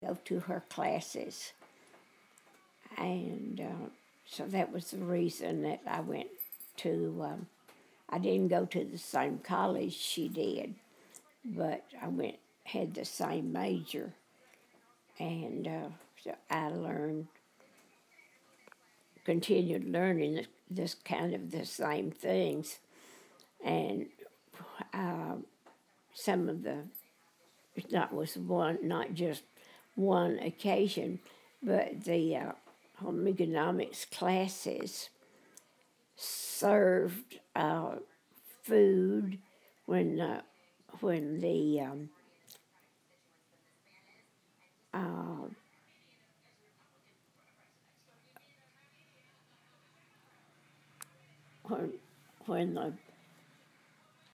go to her classes. And so that was the reason that I went to, I didn't go to the same college she did, but I had the same major. And so I continued learning this kind of the same things. And some of the, not just one occasion, but the home economics classes served food when when the uh, when when the